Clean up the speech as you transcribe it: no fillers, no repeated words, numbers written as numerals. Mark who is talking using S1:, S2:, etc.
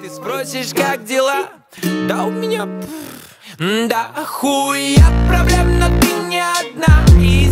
S1: Ты спросишь, как дела? Да у меня... Да хуя проблем, но ты не одна. И